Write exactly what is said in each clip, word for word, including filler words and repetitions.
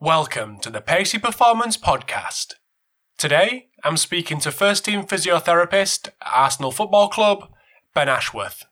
Welcome to the Pacey Performance Podcast. Today, I'm speaking to first team physiotherapist at Arsenal Football Club, Ben Ashworth.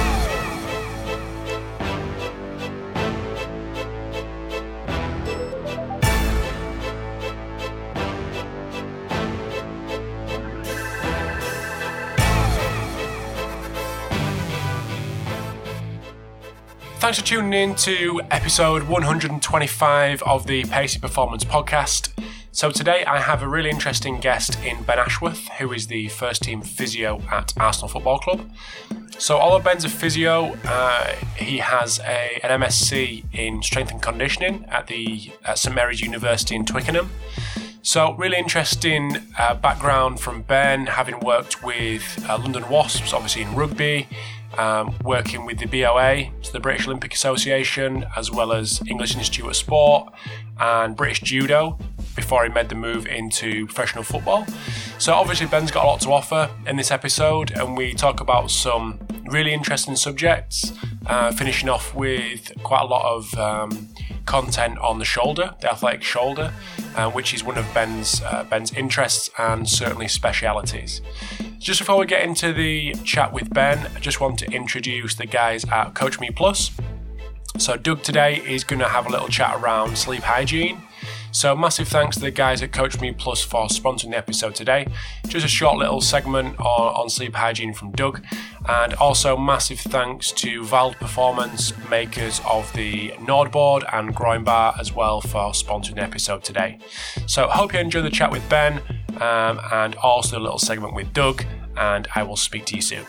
Thanks for tuning in to episode one hundred twenty-five of the Pacey Performance Podcast. So today I have a really interesting guest in Ben Ashworth, who is the first team physio at Arsenal Football Club. So although Ben's a physio, uh, he has a, an M S c in strength and conditioning at the at St Mary's University in Twickenham. So really interesting uh, background from Ben, having worked with uh, London Wasps, obviously in rugby, um, working with the B O A, so the British Olympic Association, as well as English Institute of Sport and British Judo, before he made the move into professional football. So obviously Ben's got a lot to offer in this episode, and we talk about some really interesting subjects, uh, finishing off with quite a lot of um, content on the shoulder, the athletic shoulder, uh, which is one of Ben's uh, Ben's interests and certainly specialities. Just before we get into the chat with Ben, I just want to introduce the guys at Coach Me Plus. So Doug today is going to have a little chat around sleep hygiene. So massive thanks to the guys at Coach Me Plus for sponsoring the episode today. Just a short little segment on, on sleep hygiene from Doug. And also massive thanks to Vald Performance, makers of the Nordboard and Groin Bar as well, for sponsoring the episode today. So hope you enjoy the chat with Ben um, and also a little segment with Doug, and I will speak to you soon.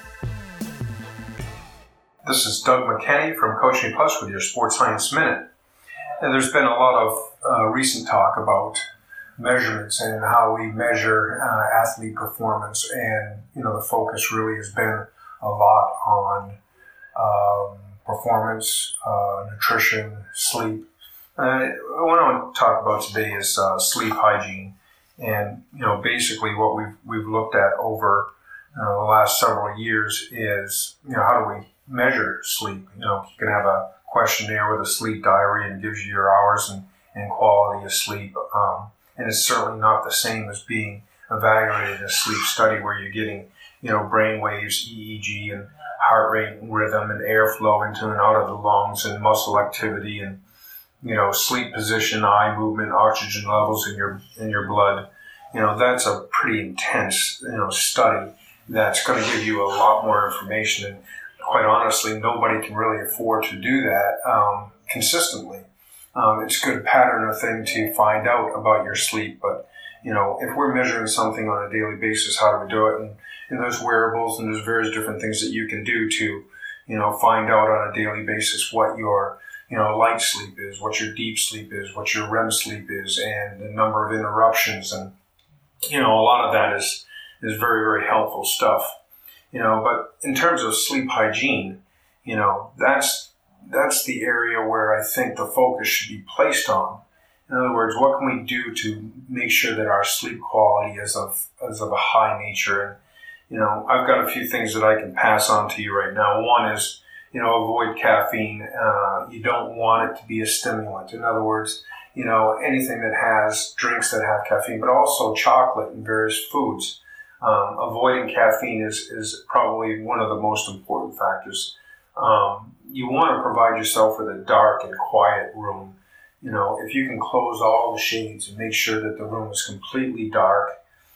This is Doug McKenney from Coach Me Plus with your Sports Science Minute. And there's been a lot of uh, recent talk about measurements and how we measure uh, athlete performance, and you know the focus really has been a lot on um, performance, uh, nutrition, sleep. Uh, what I want to talk about today is uh, sleep hygiene, and you know basically what we've we've looked at over uh, the last several years is you know how do we measure sleep. You know you can have a questionnaire with a sleep diary and gives you your hours and, and quality of sleep. Um, and it's certainly not the same as being evaluated in a sleep study where you're getting, you know, brain waves, E E G, and heart rate and rhythm and airflow into and out of the lungs and muscle activity and, you know, sleep position, eye movement, oxygen levels in your in your blood. You know, that's a pretty intense, you know, study that's going to give you a lot more information. And quite honestly, nobody can really afford to do that um, consistently. Um, it's a good pattern of thing to find out about your sleep, but you know, if we're measuring something on a daily basis, how do we do it? And, and there's wearables and there's various different things that you can do to, you know, find out on a daily basis what your, you know, light sleep is, what your deep sleep is, what your R E M sleep is, and the number of interruptions. And you know, a lot of that is is very, very helpful stuff. You know, but in terms of sleep hygiene, you know, that's that's the area where I think the focus should be placed on. In other words, what can we do to make sure that our sleep quality is of is of a high nature? And you know, I've got a few things that I can pass on to you right now. One is, you know, avoid caffeine. Uh, you don't want it to be a stimulant. In other words, you know, anything that has drinks that have caffeine, but also chocolate and various foods. Um, avoiding caffeine is, is probably one of the most important factors. Um, you want to provide yourself with a dark and quiet room. You know, if you can close all the shades and make sure that the room is completely dark,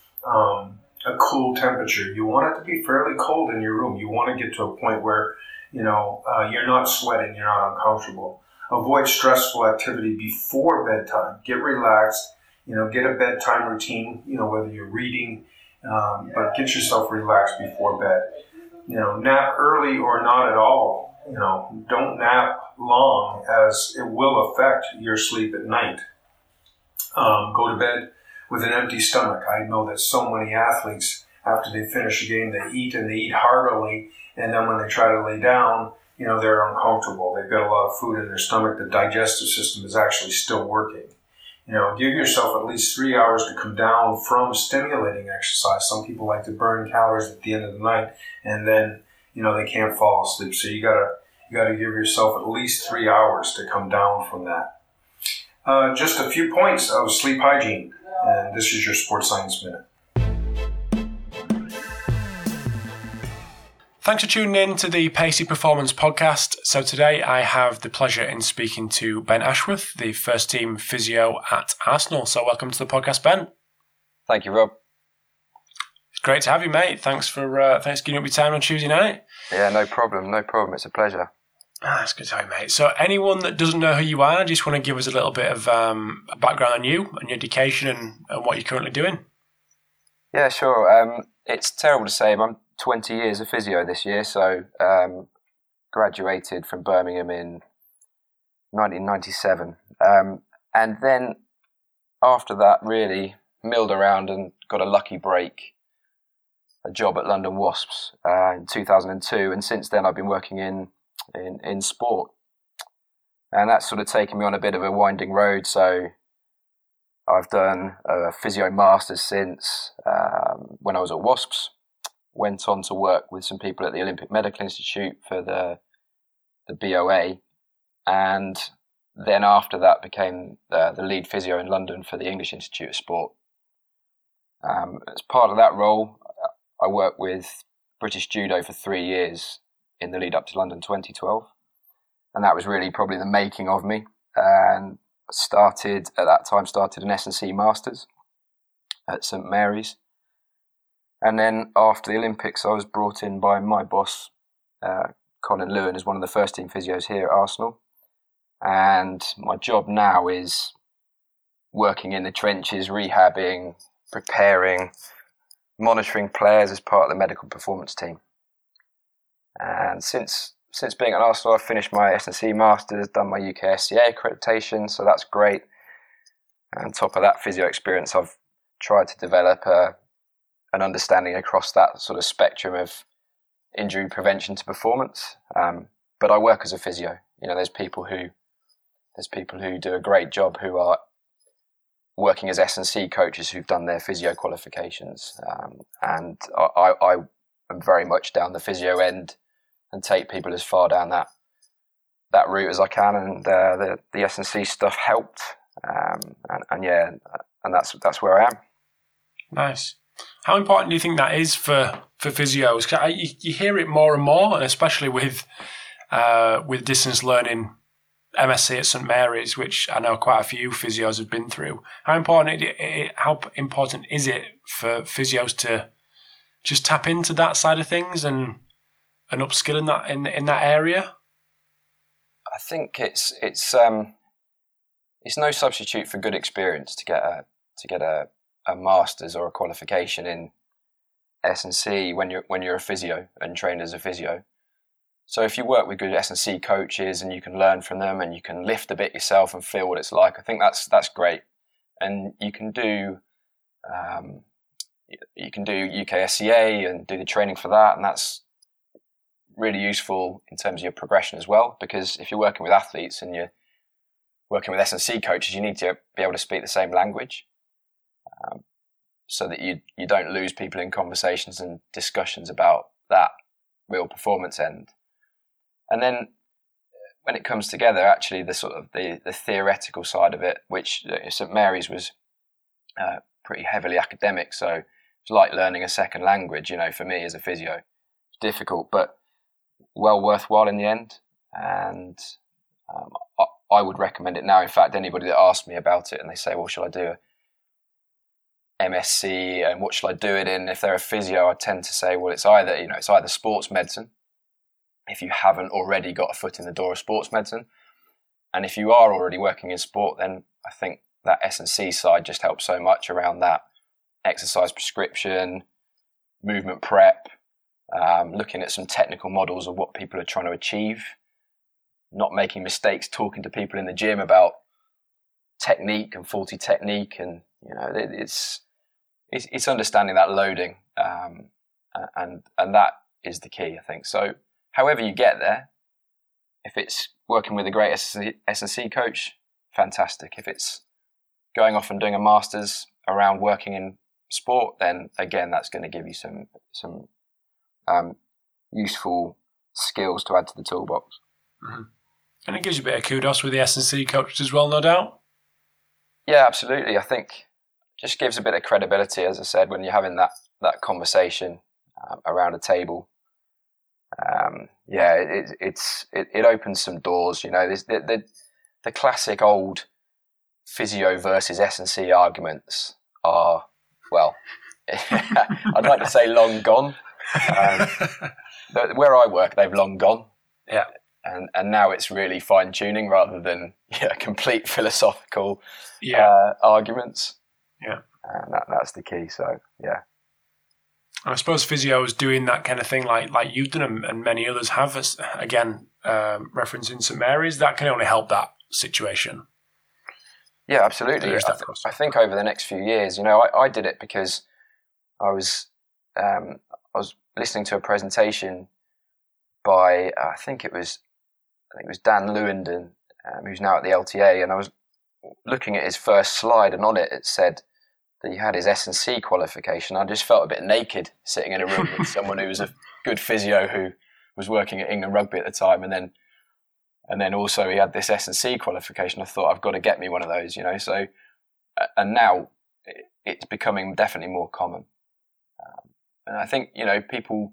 um, a cool temperature. You want it to be fairly cold in your room. You want to get to a point where, you know, uh, you're not sweating, you're not uncomfortable. Avoid stressful activity before bedtime. Get relaxed. You know, get a bedtime routine, you know, whether you're reading, Um, but get yourself relaxed before bed. You know, nap early or not at all. You know, don't nap long, as it will affect your sleep at night. Um, go to bed with an empty stomach. I know that so many athletes, after they finish a game, they eat and they eat heartily, and then when they try to lay down, you know, they're uncomfortable. They've got a lot of food in their stomach. The digestive system is actually still working. You know, give yourself at least three hours to come down from stimulating exercise. Some people like to burn calories at the end of the night, and then, you know, they can't fall asleep. So you gotta, you gotta give yourself at least three hours to come down from that. Uh, just a few points of sleep hygiene, and this is your Sports Science Minute. Thanks for tuning in to the Pacey Performance Podcast. So today I have the pleasure in speaking to Ben Ashworth, the first team physio at Arsenal. So welcome to the podcast, Ben. Thank you, Rob. It's great to have you, mate. Thanks for uh, thanks for giving up your time on Tuesday night. Yeah, no problem, no problem. It's a pleasure. Ah, that's good to have you, mate. So anyone that doesn't know who you are, just want to give us a little bit of um, a background on you and your education and, and what you're currently doing? Yeah, sure. Um, it's terrible to say, but I'm twenty years of physio this year, so um, graduated from Birmingham in nineteen ninety-seven. Um, and then after that, really milled around and got a lucky break, a job at London Wasps uh, in two thousand two. And since then, I've been working in, in, in sport. And that's sort of taken me on a bit of a winding road. So I've done a physio masters since um, when I was at Wasps. Went on to work with some people at the Olympic Medical Institute for the the B O A, and then after that became the, the lead physio in London for the English Institute of Sport. Um, as part of that role, I worked with British Judo for three years in the lead up to London twenty twelve, and that was really probably the making of me. And started at that time started an S and C Masters at St Mary's. And then after the Olympics, I was brought in by my boss, uh, Colin Lewin, as one of the first team physios here at Arsenal. And my job now is working in the trenches, rehabbing, preparing, monitoring players as part of the medical performance team. And since since being at Arsenal, I've finished my S and C Masters, done my U K S C A accreditation, so that's great. And on top of that physio experience, I've tried to develop a an understanding across that sort of spectrum of injury prevention to performance. Um, but I work as a physio. You know, there's people who there's people who do a great job who are working as S and C coaches who've done their physio qualifications. Um, and I, I am very much down the physio end and take people as far down that that route as I can. And uh, the the S and C stuff helped. Um, and, and yeah, and that's that's where I am. Nice. How important do you think that is for, for physios? 'Cause I, you, you hear it more and more, and especially with uh, with distance learning M S C at St Mary's, which I know quite a few physios have been through. How important it, it, how important is it for physios to just tap into that side of things and and upskill in that in in that area? I think it's it's um it's no substitute for good experience to get a to get a a master's or a qualification in S and C when you're when you're a physio and trained as a physio. So if you work with good S and C coaches and you can learn from them and you can lift a bit yourself and feel what it's like, I think that's that's great. And you can do um, you can do U K S C A and do the training for that, and that's really useful in terms of your progression as well. Because if you're working with athletes and you're working with S and C coaches, you need to be able to speak the same language. Um, so that you you don't lose people in conversations and discussions about that real performance end. And then when it comes together, actually the sort of the, the theoretical side of it, which uh, St Mary's was uh, pretty heavily academic, so it's like learning a second language, you know, for me as a physio. It's difficult, but well worthwhile in the end. And um, I, I would recommend it now. In fact, anybody that asks me about it and they say, well, shall I do a M S C and what should I do it in? If they're a physio, I tend to say, well, it's either, you know, it's either sports medicine, if you haven't already got a foot in the door of sports medicine. And if you are already working in sport, then I think that S and C side just helps so much around that exercise prescription, movement prep, um, looking at some technical models of what people are trying to achieve, not making mistakes talking to people in the gym about technique and faulty technique. And, you know, it's, it's, it's understanding that loading. Um, and, and that is the key, I think. So however you get there, if it's working with a great S and C coach, fantastic. If it's going off and doing a master's around working in sport, then again, that's going to give you some some um, useful skills to add to the toolbox. Mm-hmm. And it gives you a bit of kudos with the S and C coaches as well, no doubt. Yeah, absolutely. I think just gives a bit of credibility, as I said, when you're having that that conversation um, around a table. Um, yeah, it, it's it, it opens some doors. You know, there's the, the the classic old physio versus S and C arguments are, well, I'd like to say long gone. Um, but where I work, they've long gone. Yeah. And and now it's really fine tuning rather than yeah, complete philosophical yeah. uh, arguments. Yeah. And that that's the key. So yeah. And I suppose physio is doing that kind of thing, like like you've done, and many others have. As, again, um, referencing St Mary's, that can only help that situation. Yeah, absolutely. I, th- I think over the next few years, you know, I, I did it because I was um, I was listening to a presentation by uh, I think it was I think it was Dan Lewenden, um, who's now at the L T A, and I was looking at his first slide, and on it it said that he had his S and C qualification. I just felt a bit naked sitting in a room with someone who was a good physio who was working at England Rugby at the time, and then and then also he had this S and C qualification. I thought, I've got to get me one of those, you know. So, and now it's becoming definitely more common, um, and I think, you know, people.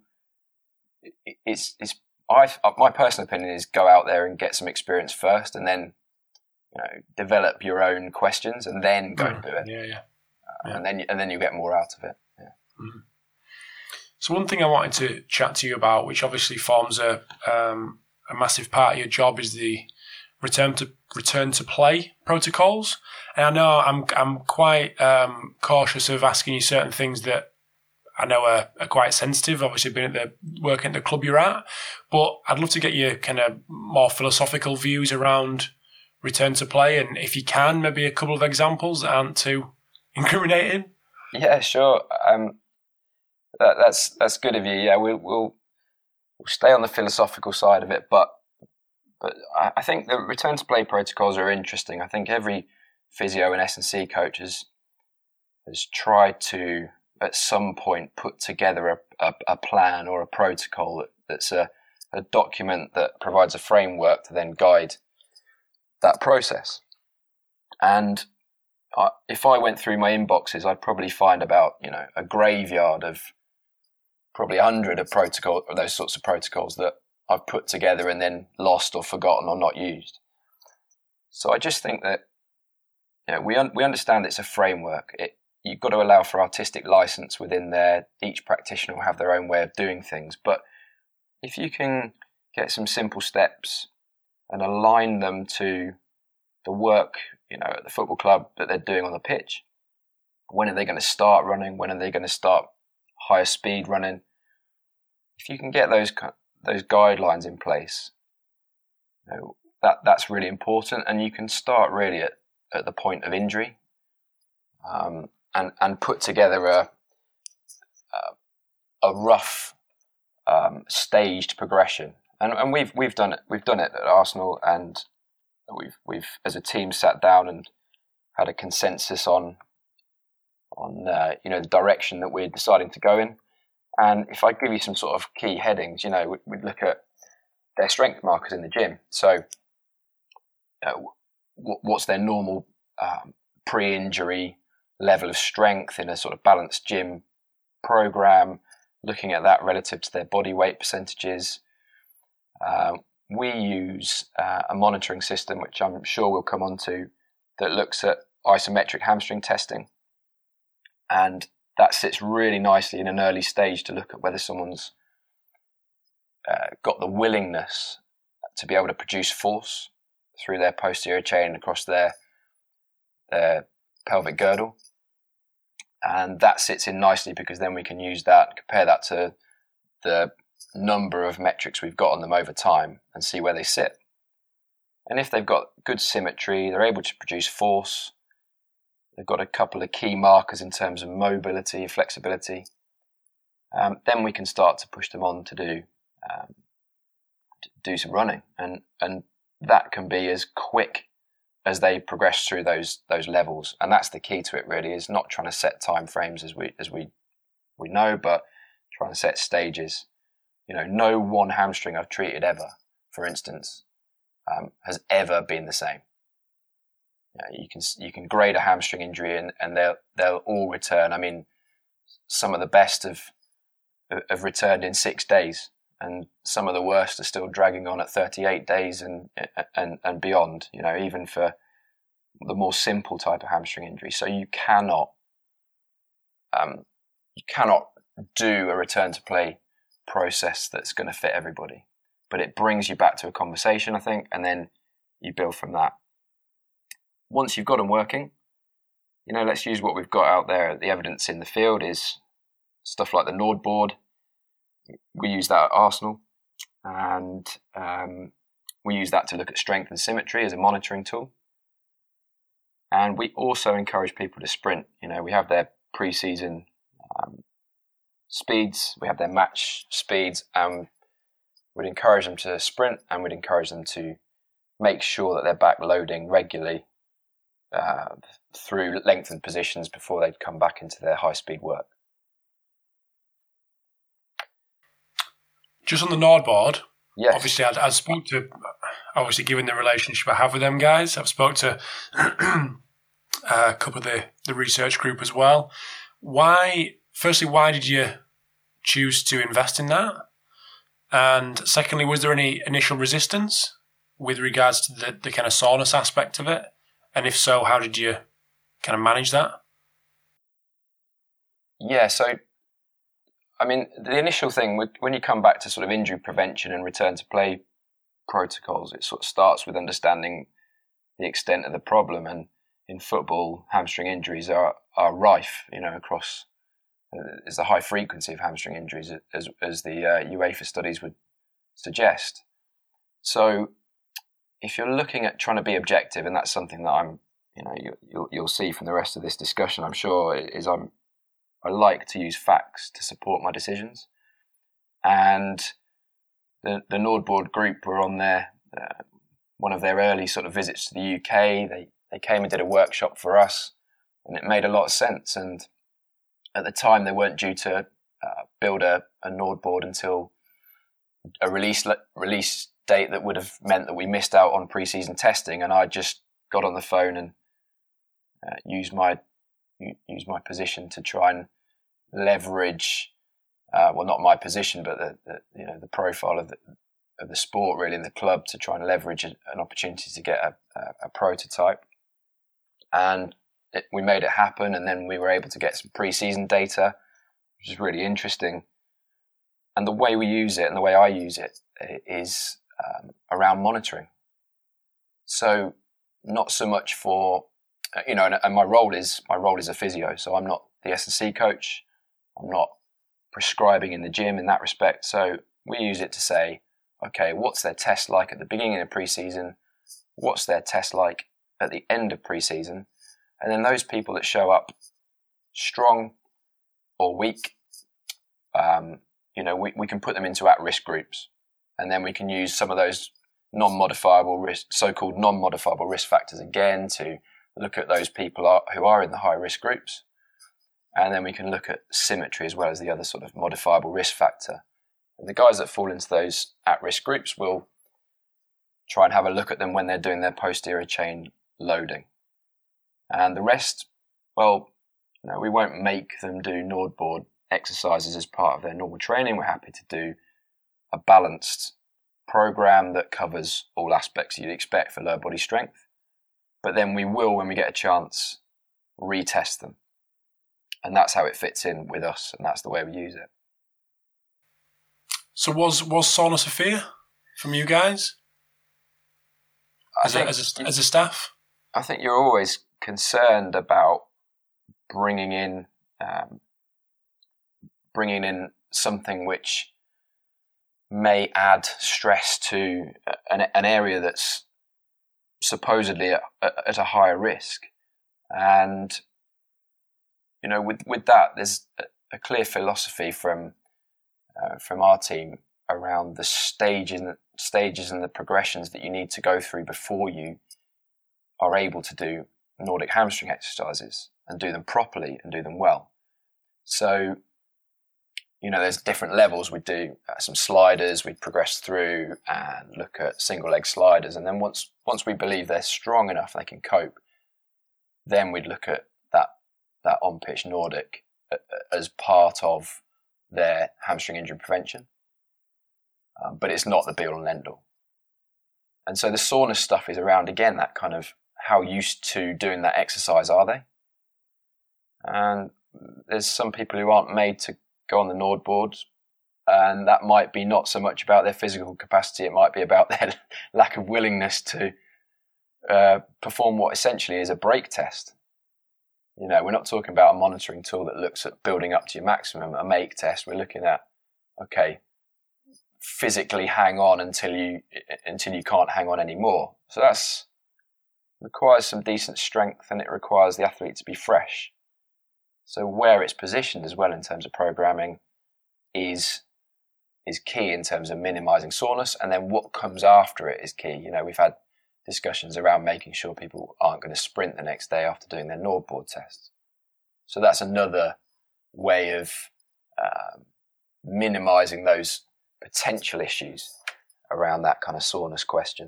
It's it's I my personal opinion is go out there and get some experience first, and then, you know, develop your own questions, and then go mm, and do it. Yeah, yeah. Uh, yeah. And then and then you get more out of it. Yeah. Mm. So one thing I wanted to chat to you about, which obviously forms a um, a massive part of your job, is the return to return to play protocols. And I know I'm I'm quite um, cautious of asking you certain things that I know are, are quite sensitive, obviously being at the working at the club you're at, but I'd love to get your kind of more philosophical views around return to play, and if you can, maybe a couple of examples that aren't too incriminating. Yeah, sure. Um, that, that's that's good of you. Yeah, we'll, we'll we'll stay on the philosophical side of it, but but I, I think the return to play protocols are interesting. I think every physio and S and C coach has has tried to, at some point, put together a, a, a plan or a protocol that, that's a, a document that provides a framework to then guide that process. And I, if I went through my inboxes, I'd probably find about, you know, a graveyard of probably a hundred of protocol, or those sorts of protocols that I've put together and then lost or forgotten or not used. So I just think that, you know, we un- we understand it's a framework. It You've got to allow for artistic license within there. Each practitioner will have their own way of doing things. But if you can get some simple steps and align them to the work, you know, at the football club that they're doing on the pitch, when are they going to start running? When are they going to start higher speed running? If you can get those those guidelines in place, you know, that that's really important. And you can start really at, at the point of injury. Um, And, and put together a a, a rough um, staged progression, and and we've we've done it we've done it at Arsenal, and we've we've as a team sat down and had a consensus on on uh, you know, the direction that we're deciding to go in. And if I give you some sort of key headings, you know, we'd look at their strength markers in the gym. So, uh, what's their normal um, pre-injury level of strength in a sort of balanced gym program, looking at that relative to their body weight percentages. Uh, we use uh, a monitoring system, which I'm sure we'll come on to, that looks at isometric hamstring testing. And that sits really nicely in an early stage to look at whether someone's uh, got the willingness to be able to produce force through their posterior chain across their, their pelvic girdle. And that sits in nicely because then we can use that, compare that to the number of metrics we've got on them over time and see where they sit. And if they've got good symmetry, they're able to produce force, they've got a couple of key markers in terms of mobility, flexibility, um, then we can start to push them on to do um, to do some running. And, and that can be as quick as they progress through those those levels. And that's the key to it, really, is not trying to set time frames as we as we we know, but trying to set stages. You know, no one hamstring I've treated ever, for instance, um, has ever been the same. you know, you can you can grade a hamstring injury and, and they'll they'll all return. I mean, some of the best have have returned in six days, and some of the worst are still dragging on at thirty-eight days and and and beyond. You know, even for the more simple type of hamstring injury. So you cannot um, you cannot do a return to play process that's going to fit everybody, but it brings you back to a conversation, I think, and then you build from that. Once you've got them working, you know, let's use what we've got out there. The evidence in the field is stuff like the Nord board. We use that at Arsenal, and um, we use that to look at strength and symmetry as a monitoring tool. And we also encourage people to sprint. You know, we have their pre-season um, speeds, we have their match speeds, and we'd encourage them to sprint, and we'd encourage them to make sure that they're back loading regularly uh, through lengthened positions before they'd come back into their high-speed work. Just on the Nord board, yes. Obviously I, I spoke to, obviously given the relationship I have with them guys, I've spoke to a couple of the, the research group as well. Why, firstly, why did you choose to invest in that? And secondly, was there any initial resistance with regards to the, the kind of soreness aspect of it? And if so, how did you kind of manage that? Yeah, so, I mean, the initial thing, when you come back to sort of injury prevention and return to play protocols, it sort of starts with understanding the extent of the problem. And in football, hamstring injuries are, are rife, you know, across, there's a high frequency of hamstring injuries, as, as the uh, UEFA studies would suggest. So if you're looking at trying to be objective, and that's something that I'm, you know, you, you'll, you'll see from the rest of this discussion, I'm sure, is I'm, I like to use facts to support my decisions. And the, the Nord board group were on their, uh, one of their early sort of visits to the U K. They, they came and did a workshop for us, and it made a lot of sense. And at the time, they weren't due to uh, build a, a Nord board until a release release date that would have meant that we missed out on pre-season testing. And I just got on the phone and uh, used my used my position to try and leverage, uh, well, not my position, but the, the you know the profile of the of the sport really in the club, to try and leverage a, an opportunity to get a, a, a prototype. And it, we made it happen, and then we were able to get some pre-season data, which is really interesting. And the way we use it, and the way I use it, is um, around monitoring. So not so much for, you know, and, and my role is my role is a physio. So I'm not the S and C coach. I'm not prescribing in the gym in that respect. So we use it to say, okay, what's their test like at the beginning of pre-season? What's their test like at the end of pre-season? And then those people that show up strong or weak, um, you know, we, we can put them into at-risk groups. And then we can use some of those non-modifiable risk, so-called non-modifiable risk factors again to look at those people are, who are in the high-risk groups. And then we can look at symmetry as well as the other sort of modifiable risk factor. And the guys that fall into those at-risk groups will try and have a look at them when they're doing their posterior chain loading. And the rest, well, you know, we won't make them do Nord board exercises as part of their normal training. We're happy to do a balanced program that covers all aspects you'd expect for lower body strength. But then we will, when we get a chance, retest them. And that's how it fits in with us, and that's the way we use it. So was was soreness a fear from you guys as, a, as, a, as a staff? I think you're always concerned about bringing in um, bringing in something which may add stress to an, an area that's supposedly at, at a higher risk. And you know, with with that, there's a clear philosophy from uh, from our team around the stages and stages and the progressions that you need to go through before you are able to do Nordic hamstring exercises and do them properly and do them well. So, you know, there's different levels. We do uh, some sliders, we progress through and look at single leg sliders. And then once once we believe they're strong enough, they can cope, then we'd look at that that on-pitch Nordic as part of their hamstring injury prevention. Um, but it's not the be-all and end-all. And so the soreness stuff is around, again, that kind of how used to doing that exercise are they? And there's some people who aren't made to go on the Nord boards, and that might be not so much about their physical capacity, it might be about their lack of willingness to uh, perform what essentially is a break test. You know, we're not talking about a monitoring tool that looks at building up to your maximum, a make test. We're looking at, okay, physically hang on until you until you can't hang on anymore. So that's requires some decent strength, and it requires the athlete to be fresh. So where it's positioned as well in terms of programming is is key in terms of minimizing soreness, and then what comes after it is key. You know, we've had discussions around making sure people aren't going to sprint the next day after doing their Nord board tests. So that's another way of um, minimizing those potential issues around that kind of soreness question.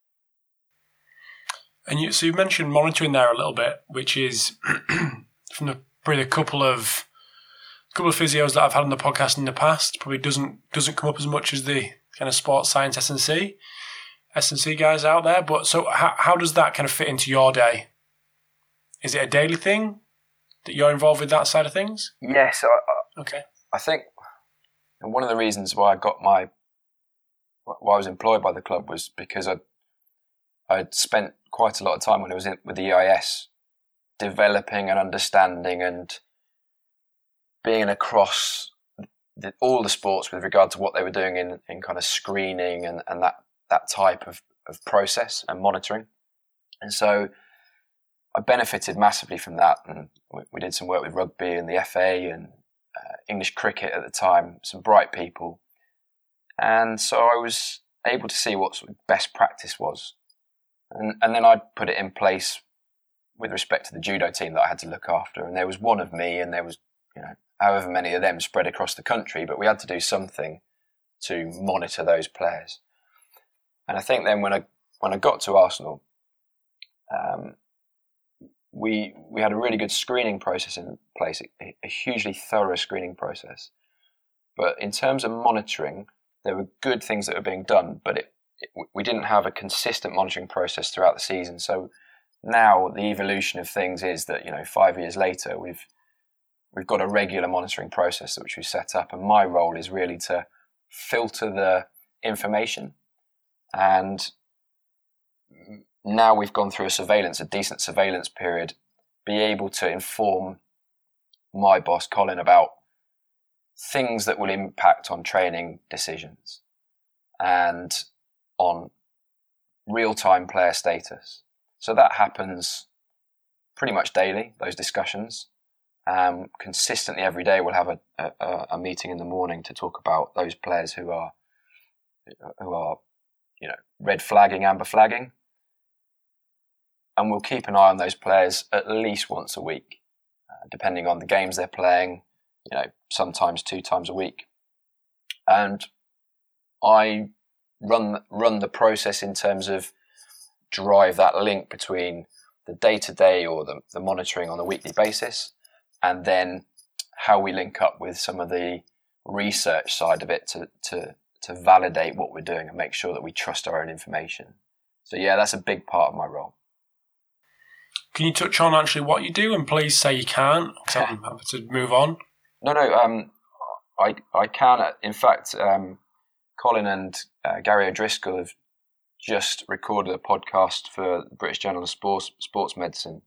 And you, so you mentioned monitoring there a little bit, which is from the probably a couple of couple of physios that I've had on the podcast in the past, probably doesn't doesn't come up as much as the kind of sports science S and C S and C guys out there. But so how how does that kind of fit into your day? Is it a daily thing that you're involved with that side of things? Yes. I, I, okay. I think one of the reasons why I got my why I was employed by the club was because I I'd spent quite a lot of time when I was in, with the E I S developing and understanding and being across the, all the sports with regard to what they were doing in, in kind of screening and, and that, that type of, of process and monitoring. And so I benefited massively from that. And we, we did some work with rugby and the F A and uh, English cricket at the time, some bright people. And so I was able to see what sort of best practice was. And, and then I'd put it in place with respect to the judo team that I had to look after. And there was one of me and there was, you know, however many of them spread across the country, but we had to do something to monitor those players. And I think then when I when I got to Arsenal, um, we we had a really good screening process in place, a, a hugely thorough screening process. But in terms of monitoring, there were good things that were being done, but it, it, we didn't have a consistent monitoring process throughout the season. So now the evolution of things is that, you know, five years later, we've we've got a regular monitoring process which we set up, and my role is really to filter the information. And now we've gone through a surveillance, a decent surveillance period, be able to inform my boss, Colin, about things that will impact on training decisions and on real-time player status. So that happens pretty much daily, those discussions. Um, consistently every day we'll have a, a, a meeting in the morning to talk about those players who are who are you know red flagging, amber flagging, and we'll keep an eye on those players at least once a week, uh, depending on the games they're playing. You know, sometimes two times a week, and I run run the process in terms of drive that link between the day-to-day or the, the monitoring on a weekly basis, and then how we link up with some of the research side of it to, to, to validate what we're doing and make sure that we trust our own information. So yeah, that's a big part of my role. Can you touch on actually what you do? And please say you can't, because I'm happy to move on. No, no, um, I I can. In fact, um, Colin and uh, Gary O'Driscoll have just recorded a podcast for the British Journal of Sports, Sports Medicine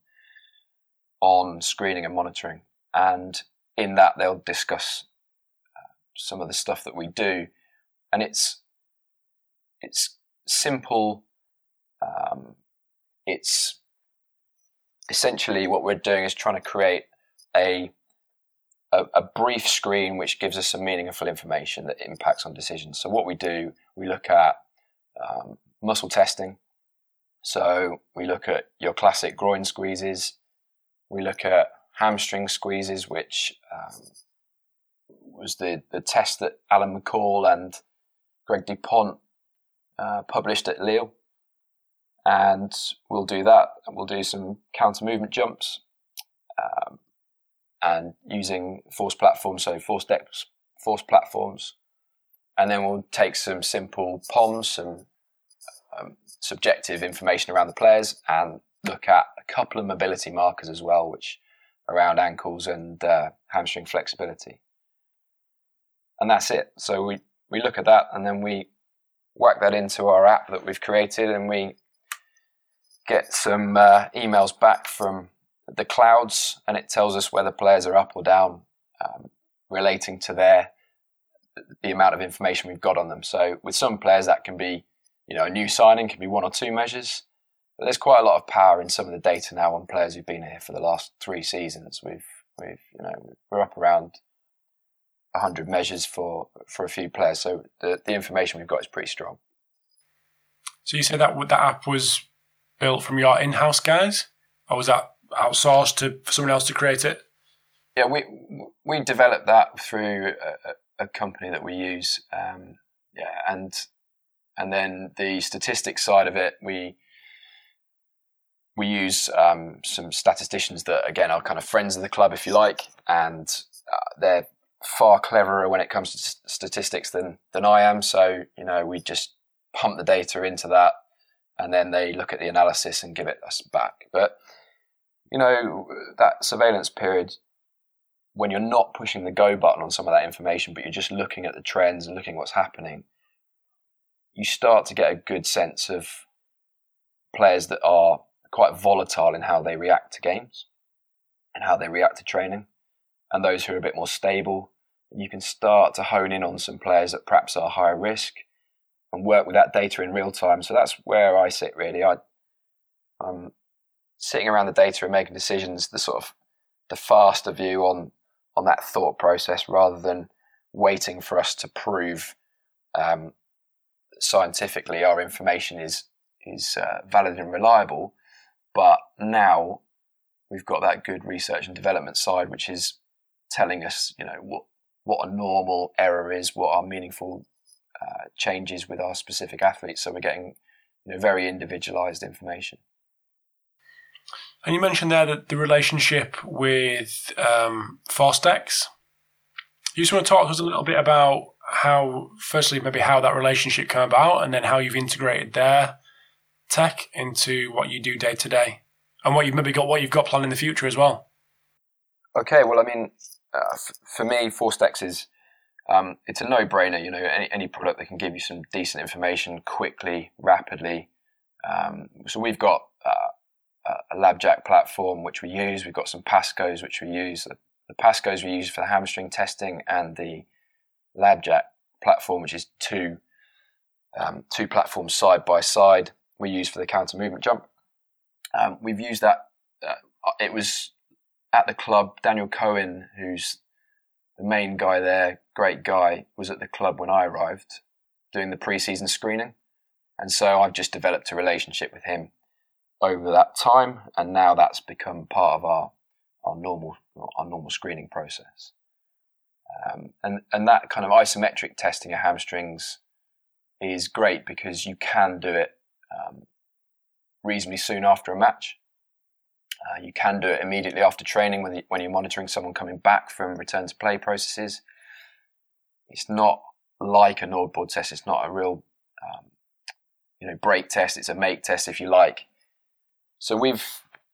on screening and monitoring. And in that, they'll discuss uh, some of the stuff that we do. And it's it's simple. Um, it's essentially what we're doing is trying to create a A, a brief screen which gives us some meaningful information that impacts on decisions. So what we do, we look at um, muscle testing. So we look at your classic groin squeezes. We look at hamstring squeezes, which um, was the, the test that Alan McCall and Greg DuPont uh, published at Lille. and we'll do that. We'll do some counter movement jumps, um, and using force platforms, so force decks, force platforms, and then we'll take some simple P O Ms, some um, subjective information around the players, and look at a couple of mobility markers as well, which are around ankles and uh, hamstring flexibility. And that's it. So we, we look at that, and then we whack that into our app that we've created, and we get some uh, emails back from the clouds, and it tells us whether players are up or down, um, relating to their the amount of information we've got on them. So with some players that can be, you know, a new signing can be one or two measures, but there's quite a lot of power in some of the data now on players who've been here for the last three seasons. We've we've you know we're up around one hundred measures for for a few players, so the the information we've got is pretty strong. So you said that that app was built from your in-house guys, or was that outsourced to for someone else to create it? Yeah, we we developed that through a, a company that we use. Um, yeah, and and then the statistics side of it, we we use um, some statisticians that again are kind of friends of the club, if you like, and uh, they're far cleverer when it comes to st- statistics than than I am. So you know, we just pump the data into that, and then they look at the analysis and give it us back. But you know, that surveillance period, when you're not pushing the go button on some of that information, but you're just looking at the trends and looking at what's happening, you start to get a good sense of players that are quite volatile in how they react to games and how they react to training, and those who are a bit more stable. You can start to hone in on some players that perhaps are higher risk and work with that data in real time. So that's where I sit really. I, I'm sitting around the data and making decisions, the sort of the faster view on on that thought process, rather than waiting for us to prove um, scientifically our information is is uh, valid and reliable. But now we've got that good research and development side, which is telling us, you know, what what a normal error is, what are meaningful uh, changes with our specific athletes. So we're getting, you know, very individualized information. And you mentioned there that the relationship with um, ForceDecks. You just want to talk to us a little bit about how, firstly, maybe how that relationship came about, and then how you've integrated their tech into what you do day to day, and what you've maybe got, what you've got planned in the future as well. Okay, well, I mean, uh, f- for me, ForceDecks is um, it's a no-brainer. You know, any, any product that can give you some decent information quickly, rapidly. Um, so we've got uh, a LabJack platform which we use. We've got some Pascos which we use. The, the Pascos we use for the hamstring testing, and the LabJack platform, which is two um, two platforms side by side, we use for the counter movement jump. Um, we've used that. Uh, it was at the club. Daniel Cohen, who's the main guy there, great guy, was at the club when I arrived, doing the pre-season screening, and so I've just developed a relationship with him over that time, and now that's become part of our our normal our normal screening process. Um, and and that kind of isometric testing of hamstrings is great because you can do it um, reasonably soon after a match. Uh, you can do it immediately after training when, you, when you're monitoring someone coming back from return to play processes. It's not like a NordBord test. It's not a real um, you know break test. It's a make test, if you like. So we've,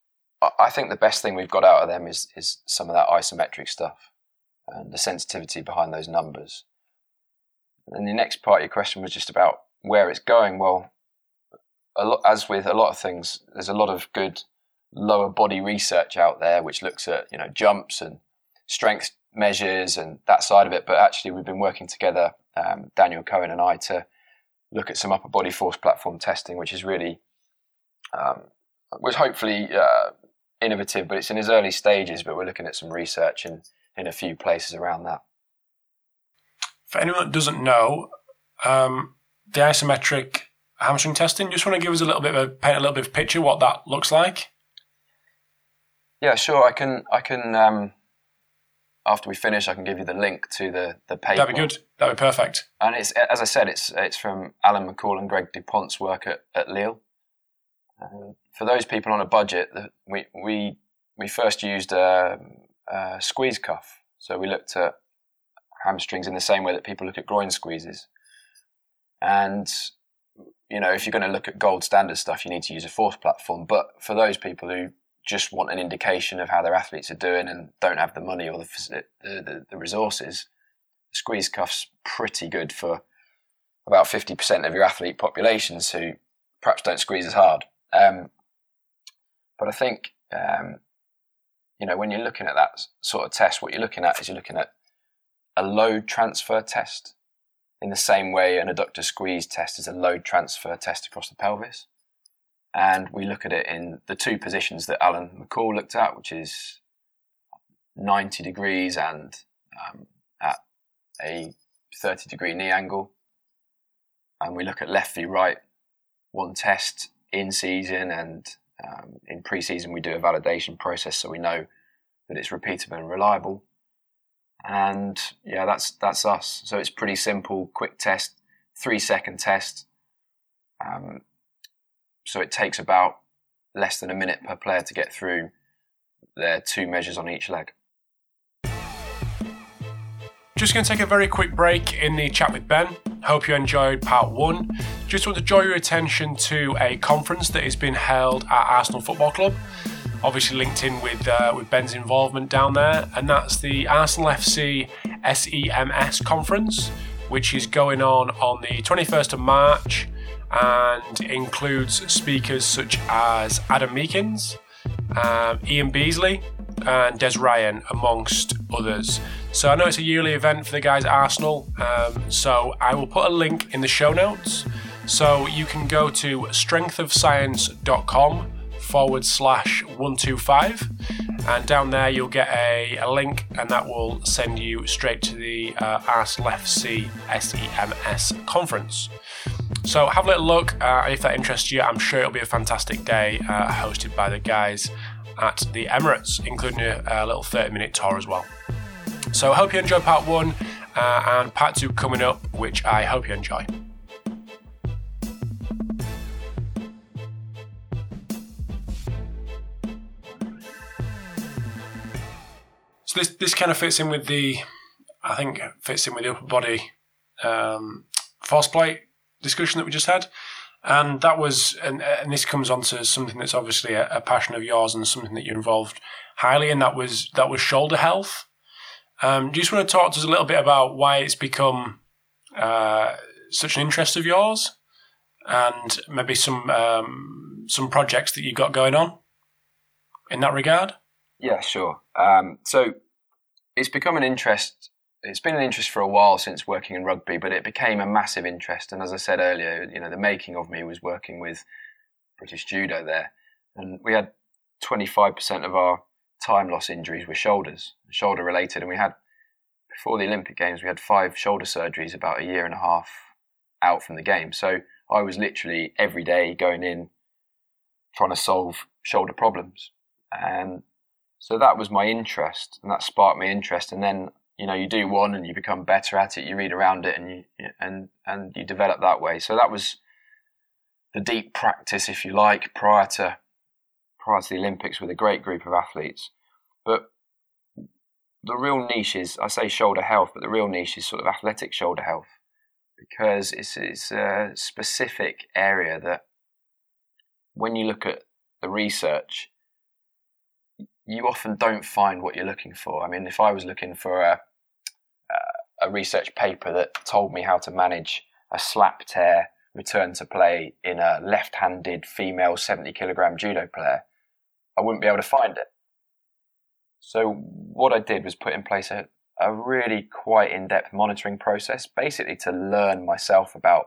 I think the best thing we've got out of them is is some of that isometric stuff and the sensitivity behind those numbers. And the next part of your question was just about where it's going. Well, a lot, as with a lot of things, there's a lot of good lower body research out there which looks at, you know, jumps and strength measures and that side of it. But actually, we've been working together, um, Daniel Cohen and I, to look at some upper body force platform testing, which is really um, was hopefully uh, innovative, but it's in its early stages. But we're looking at some research in in a few places around that. For anyone that doesn't know, um, the isometric hamstring testing, just want to give us a little bit of a paint a little bit of a picture what that looks like. Yeah, sure. I can. I can. Um, after we finish, I can give you the link to the the paper. That'd be good. That'd be perfect. And it's, as I said, it's it's from Alan McCall and Greg Dupont's work at, at Lille. And for those people on a budget, we we we first used a, a squeeze cuff. So we looked at hamstrings in the same way that people look at groin squeezes. And you know, if you're going to look at gold standard stuff, you need to use a force platform. But for those people who just want an indication of how their athletes are doing and don't have the money or the the, the, the resources, squeeze cuff's pretty good for about fifty percent of your athlete populations who perhaps don't squeeze as hard. Um, but I think, um, you know, when you're looking at that sort of test, what you're looking at is you're looking at a load transfer test in the same way an adductor squeeze test is a load transfer test across the pelvis. And we look at it in the two positions that Alan McCall looked at, which is ninety degrees and um, at a thirty degree knee angle. And we look at left v right, one test in season, and um, in pre-season we do a validation process so we know that it's repeatable and reliable. And yeah, that's that's us. So it's pretty simple, quick test, three second test. Um, so it takes about less than a minute per player to get through their two measures on each leg. Just going to take a very quick break in the chat with Ben. Hope you enjoyed part one. Just want to draw your attention to a conference that is being held at Arsenal Football Club. Obviously linked in with uh, with Ben's involvement down there, and that's the Arsenal F C S E M S conference, which is going on on the twenty-first of March and includes speakers such as Adam Meakins, um, Ian Beasley and Des Ryan, amongst others. So I know it's a yearly event for the guys at Arsenal, um, so I will put a link in the show notes. So you can go to strengthofscience.com forward slash 125, and down there you'll get a, a link, and that will send you straight to the uh, Arsenal F C S E M S conference. So have a little look, uh, if that interests you. I'm sure it'll be a fantastic day, uh, hosted by the guys at the Emirates, including a, a little thirty minute tour as well. So I hope you enjoyed part one, uh, and part two coming up, which I hope you enjoy. So this this kind of fits in with the, I think fits in with the upper body um, force plate discussion that we just had, and that was, and, and this comes on to something that's obviously a, a passion of yours and something that you're involved highly in. That was that was shoulder health. Um, do you just want to talk to us a little bit about why it's become uh, such an interest of yours, and maybe some um, some projects that you've got going on in that regard? Yeah, sure. Um, so it's become an interest. It's been an interest for a while since working in rugby, but it became a massive interest. And as I said earlier, you know, the making of me was working with British Judo there, and we had twenty-five percent of our time loss injuries were shoulders, shoulder related. And we had, before the Olympic Games, we had five shoulder surgeries about a year and a half out from the game. So I was literally every day going in trying to solve shoulder problems. And so that was my interest, and that sparked my interest. And then, you know, you do one and you become better at it, you read around it, and you and and you develop that way. So that was the deep practice, if you like, prior to prior to the Olympics, with a great group of athletes. But the real niche is, I say shoulder health, but the real niche is sort of athletic shoulder health, because it's, it's a specific area that when you look at the research, you often don't find what you're looking for. I mean, if I was looking for a, a research paper that told me how to manage a slap tear return to play in a left-handed female seventy kilogram judo player, I wouldn't be able to find it. So what I did was put in place a, a really quite in-depth monitoring process, basically to learn myself about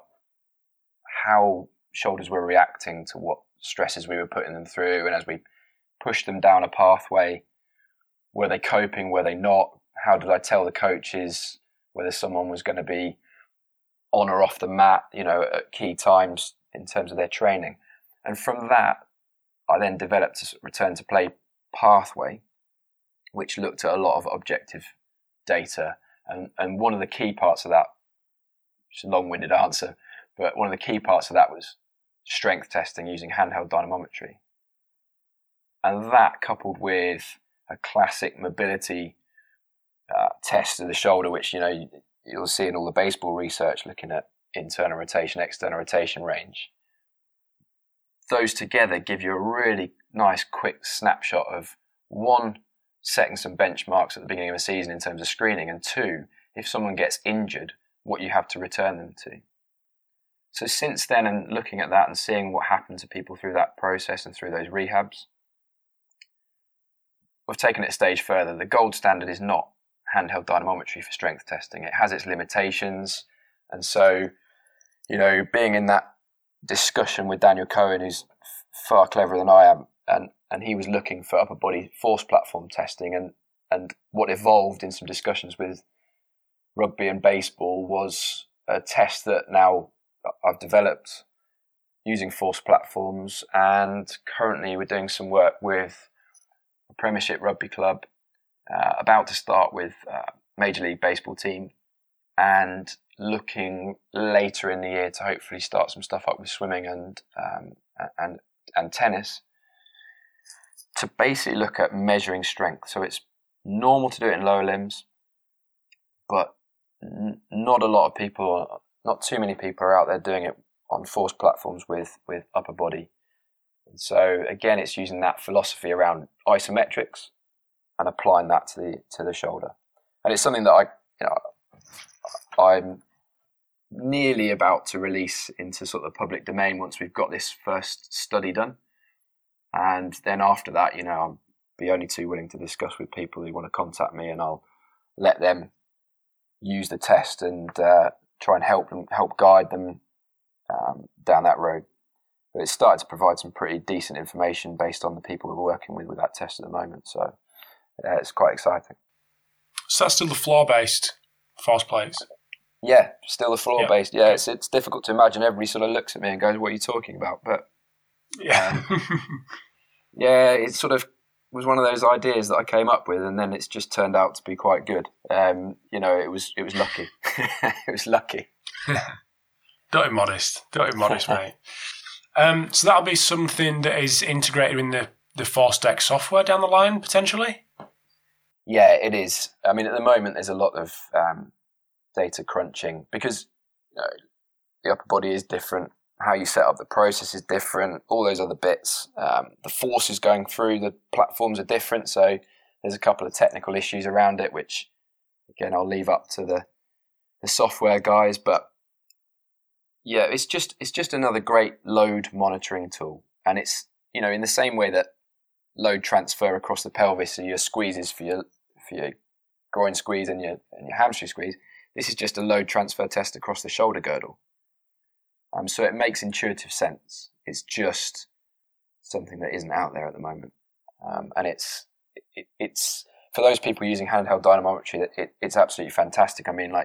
how shoulders were reacting to what stresses we were putting them through, and as we pushed them down a pathway, were they coping, were they not? How did I tell the coaches whether someone was going to be on or off the mat, you know, at key times in terms of their training? And from that, I then developed a return to play pathway, which looked at a lot of objective data. And, and one of the key parts of that, which is a long-winded answer, but one of the key parts of that was strength testing using handheld dynamometry. And that, coupled with a classic mobility uh, test of the shoulder, which, you know, you'll see in all the baseball research looking at internal rotation, external rotation range, those together give you a really nice quick snapshot of, one, setting some benchmarks at the beginning of a season in terms of screening, and two, if someone gets injured, what you have to return them to. So since then, and looking at that and seeing what happened to people through that process and through those rehabs, we've taken it a stage further. The gold standard is not handheld dynamometry for strength testing. It has its limitations. And so, you know, being in that discussion with Daniel Cohen, who's far cleverer than I am, and, and he was looking for upper body force platform testing, and, and what evolved in some discussions with rugby and baseball was a test that now I've developed using force platforms, and currently we're doing some work with a Premiership rugby club, uh, about to start with a Major League Baseball team, and looking later in the year to hopefully start some stuff up with swimming and um, and and tennis, to basically look at measuring strength. So it's normal to do it in lower limbs, but n- not a lot of people, not too many people are out there doing it on force platforms with, with upper body. And so again, it's using that philosophy around isometrics and applying that to the to the shoulder. And it's something that I, you know, I'm nearly about to release into sort of the public domain once we've got this first study done. And then after that, you know, I'll be only too willing to discuss with people who want to contact me, and I'll let them use the test and uh, try and help them, help guide them um, down that road. But it's started to provide some pretty decent information based on the people we're working with with that test at the moment. So uh, it's quite exciting. So that's still the floor-based force plates? Yeah, still the floor-based. Yeah, yeah, it's it's difficult to imagine. Everybody sort of looks at me and goes, "What are you talking about?" But yeah, um, yeah, it sort of was one of those ideas that I came up with, and then it's just turned out to be quite good. Um, you know, it was it was lucky. It was lucky. Don't be modest. Don't be modest, mate. Um, so that'll be something that is integrated in the the ForceDeck software down the line, potentially. Yeah, it is. I mean, at the moment, there's a lot of um, data crunching because, you know, the upper body is different. How you set up the process is different. All those other bits, um, the forces going through the platforms are different. So there's a couple of technical issues around it, which again I'll leave up to the the software guys. But yeah, it's just it's just another great load monitoring tool, and it's, you know, in the same way that load transfer across the pelvis, so your squeezes for your for your groin squeeze and your and your hamstring squeeze. This is just a load transfer test across the shoulder girdle. Um, so it makes intuitive sense. It's just something that isn't out there at the moment, um, and it's it, it's for those people using handheld dynamometry. That it, it's absolutely fantastic. I mean, like,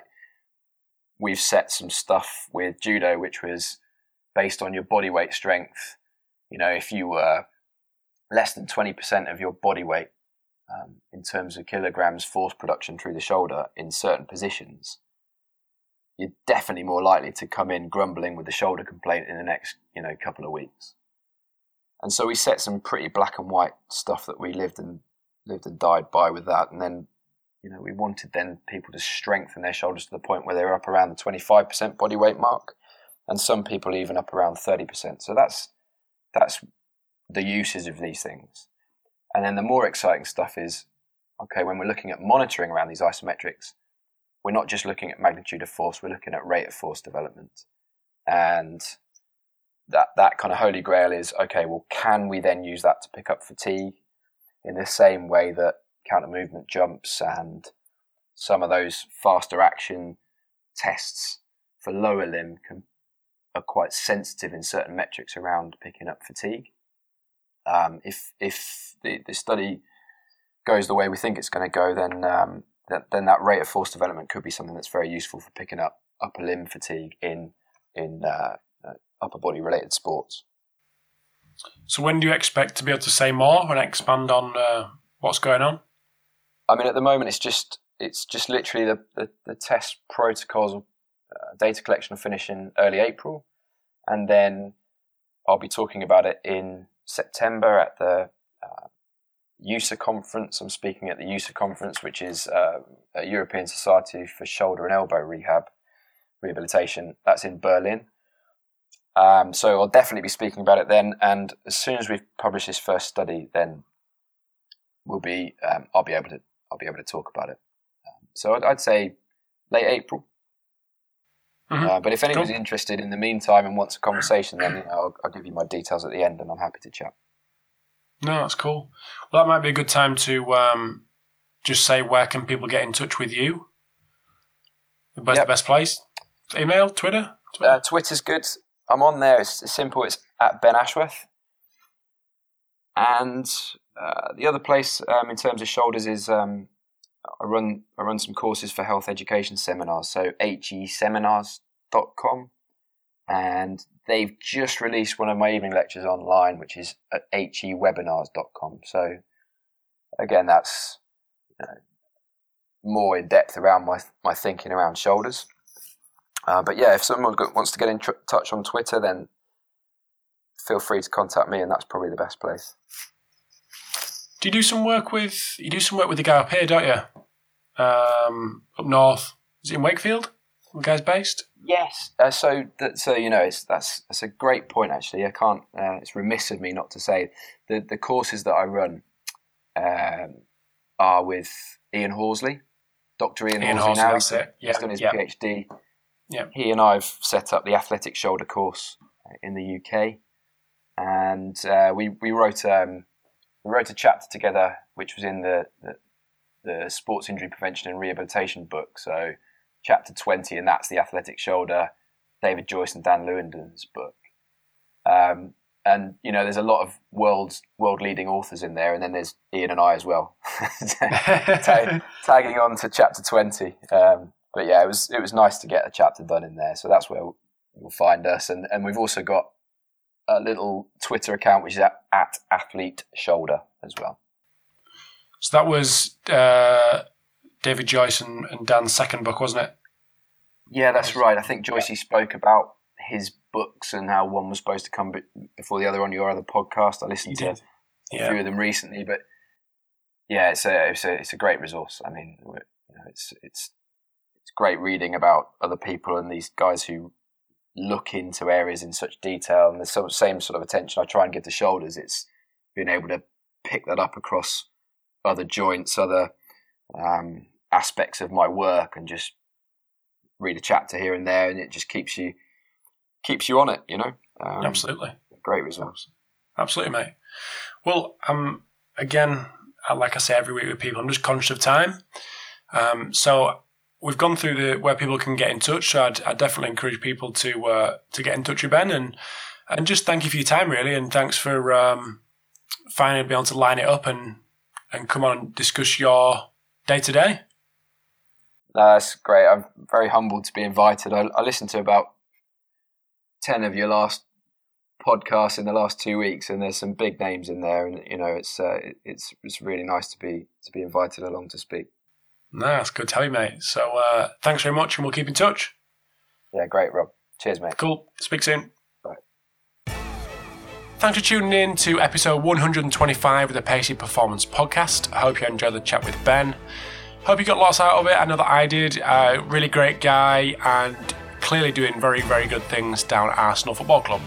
we've set some stuff with judo, which was based on your body weight strength. You know, if you were less than twenty percent of your body weight um, in terms of kilograms force production through the shoulder in certain positions, you're definitely more likely to come in grumbling with a shoulder complaint in the next, you know, couple of weeks. And so we set some pretty black and white stuff that we lived and lived and died by with that. And then, you know, we wanted then people to strengthen their shoulders to the point where they were up around the twenty-five percent body weight mark, and some people even up around thirty percent. So that's that's the uses of these things. And then the more exciting stuff is, okay, when we're looking at monitoring around these isometrics, we're not just looking at magnitude of force, we're looking at rate of force development. And that that kind of holy grail is, okay, well, can we then use that to pick up fatigue in the same way that counter movement jumps and some of those faster action tests for lower limb can, are quite sensitive in certain metrics around picking up fatigue. Um, if if the, the study goes the way we think it's going to go, then um, that, then that rate of force development could be something that's very useful for picking up upper limb fatigue in in uh, uh, upper body related sports. So when do you expect to be able to say more and expand on uh, what's going on? I mean, at the moment, it's just it's just literally the the, the test protocols, uh, data collection will finish in early April, and then I'll be talking about it in September at the uh, U S A conference. I'm speaking at the U S A conference, which is uh, a European Society for Shoulder and Elbow Rehab Rehabilitation. That's in Berlin. Um, so I'll definitely be speaking about it then. And as soon as we've published this first study, then we'll be um, I'll be able to I'll be able to talk about it. Um, so I'd, I'd say late April. Mm-hmm. Uh, but if anyone's cool. interested in the meantime and wants a conversation, then you know, I'll, I'll give you my details at the end, and I'm happy to chat. No, that's cool. Well, that might be a good time to um, just say where can people get in touch with you? Where's yep. the best place? Email, Twitter? Twitter? Uh, Twitter's good. I'm on there. It's simple. It's at Ben Ashworth. And uh, the other place um, in terms of shoulders is um, I run I run some courses for health education seminars. So H E seminars dot com. And they've just released one of my evening lectures online, which is at H E webinars dot com. So again, that's you know, more in depth around my my thinking around shoulders. Uh, but yeah, if someone wants to get in tr- touch on Twitter, then feel free to contact me, and that's probably the best place. Do you do some work with you do some work with the guy up here, don't you? Um, up north, is it in Wakefield? The guy's based. Yes. Uh, so that so you know it's that's that's a great point actually. I can't. Uh, it's remiss of me not to say the the courses that I run um, are with Ian Horsley, Doctor Ian, Ian Horsley. Horsley Now that's he's, it. Yeah. he's done his yeah. PhD. Yeah. He and I've set up the athletic shoulder course in the U K, and uh, we we wrote um, we wrote a chapter together, which was in the, the the sports injury prevention and rehabilitation book. So chapter twenty, and that's the athletic shoulder, David Joyce and Dan Lewenden's book. Um, and you know, there's a lot of world world leading authors in there, and then there's Ian and I as well, Tag, tagging on to chapter twenty. Um, But yeah, it was it was nice to get a chapter done in there. So that's where you'll find us. And, and we've also got a little Twitter account, which is at, at Athlete Shoulder as well. So that was uh, David Joyce and, and Dan's second book, wasn't it? Yeah, that's right. I think Joyce spoke about his books and how one was supposed to come before the other on your other podcast. I listened to yeah. a few of them recently. But yeah, it's a, it's a, it's a great resource. I mean, you know, it's it's... It's great reading about other people and these guys who look into areas in such detail, and the same sort of attention I try and give to shoulders. It's being able to pick that up across other joints, other um, aspects of my work, and just read a chapter here and there, and it just keeps you keeps you on it, you know. Um, Absolutely, great resource. Absolutely, mate. Well, um, again, like I say every week with people, I'm just conscious of time, um, so. We've gone through the where people can get in touch. So I'd, I'd definitely encourage people to uh, to get in touch with Ben, and and just thank you for your time, really, and thanks for um, finally being able to line it up and and come on and discuss your day to day. That's great. I'm very humbled to be invited. I, I listened to about ten of your last podcasts in the last two weeks, and there's some big names in there, and you know it's uh, it's it's really nice to be to be invited along to speak. No, that's good to have you, mate. So uh, thanks very much, and we'll keep in touch. Yeah, great, Rob. Cheers, mate. Cool. Speak soon. Bye. Thanks for tuning in to episode one hundred twenty-five of the Pacey Performance Podcast. I hope you enjoyed the chat with Ben. Hope you got lots out of it. I know that I did. Uh, really great guy, and clearly doing very, very good things down at Arsenal Football Club.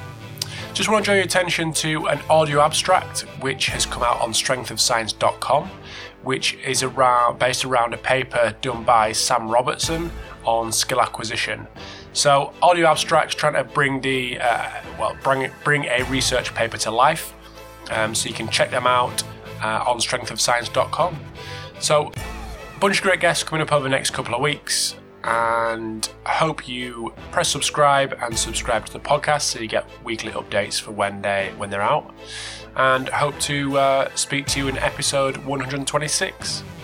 Just want to draw your attention to an audio abstract which has come out on strength of science dot com, which is around based around a paper done by Sam Robertson on skill acquisition. So audio abstracts trying to bring the uh, well bring bring a research paper to life. Um, so you can check them out uh, on strength of science dot com. So a bunch of great guests coming up over the next couple of weeks. And I hope you press subscribe and subscribe to the podcast so you get weekly updates for when they when they're out. And hope to uh, speak to you in episode one hundred twenty-six.